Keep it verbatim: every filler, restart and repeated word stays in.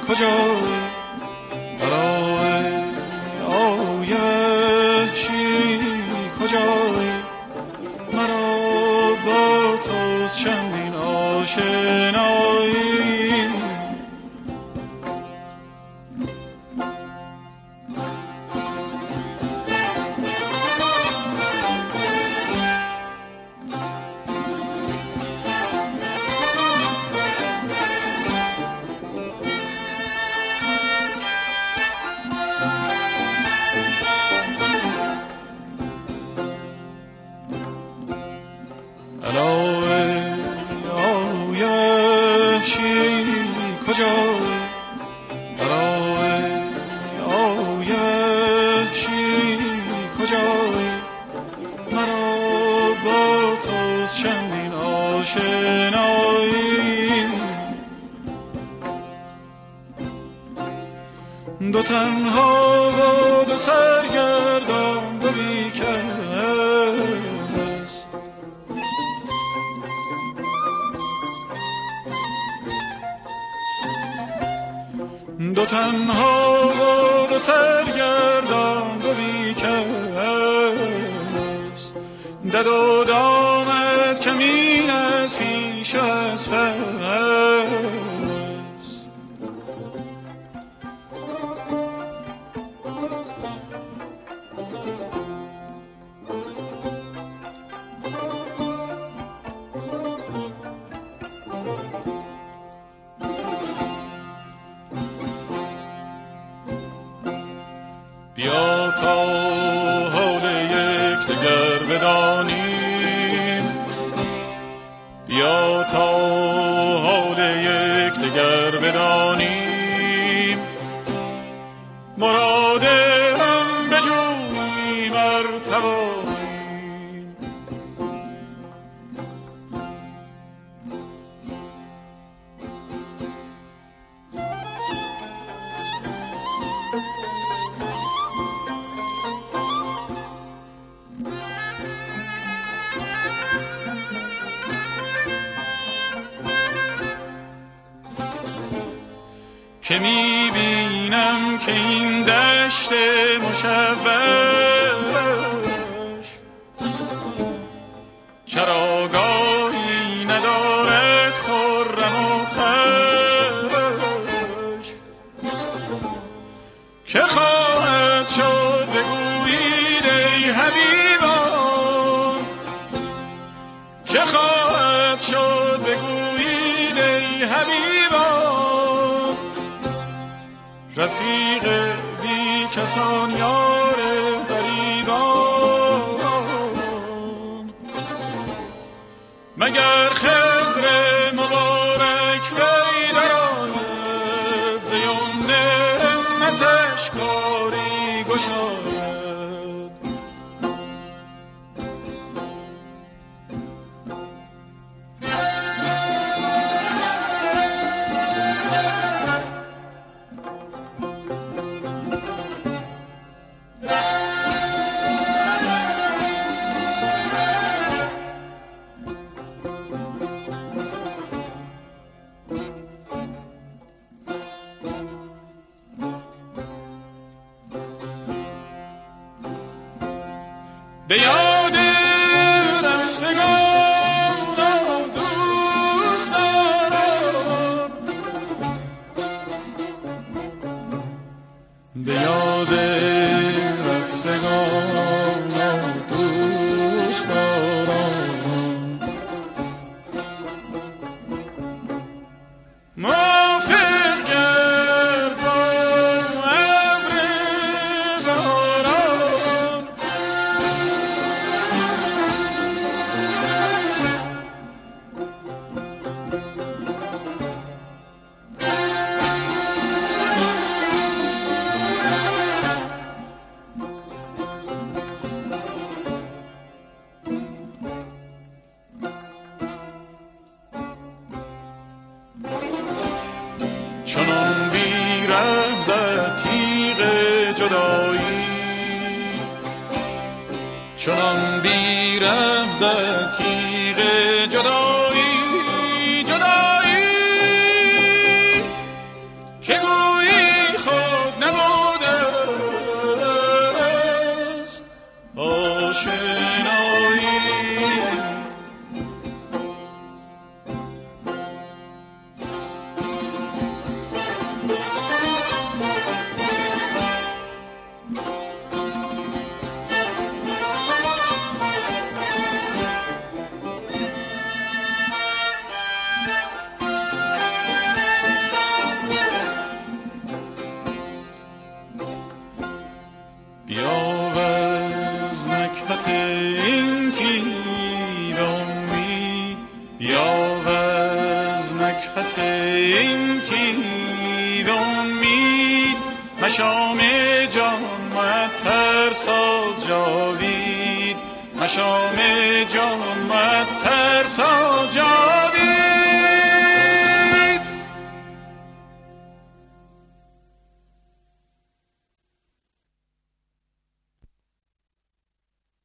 کجایی برای آیشی کجایی مرا با توست چندین آشنایی دو تنها و دو سرگردان دو بیکس دو تنها و دو سرگردان دو بیکس دد و دامت کمین از پیش از پس بیا تا حال یک دگر بدانیم بیا تا حال یک دگر بدانیم مراد هم بجوییم ار توانیم که میبینم که این دشت مشوش چراگاهی ندارد خرم و خوش که خواهد شد بگویید ای حبیبان که خواهد شد بگویید ای حبیبان رفیق بی کسان یار غریبان مگر خضر مبارک وی درآید ز یمن همتش کاری گشاید به یاد رفتگان دوست دارم به یاد رفتگان دوست دارم موافق گرد با ابر باران چنان بیرحم زد تیغ جدایی چنان بیرحم زد تیغ جدایی جدایی که یا وز نکهت این تیر امید مشام جان متر ساز جاوید مشام جان متر ساز جاوید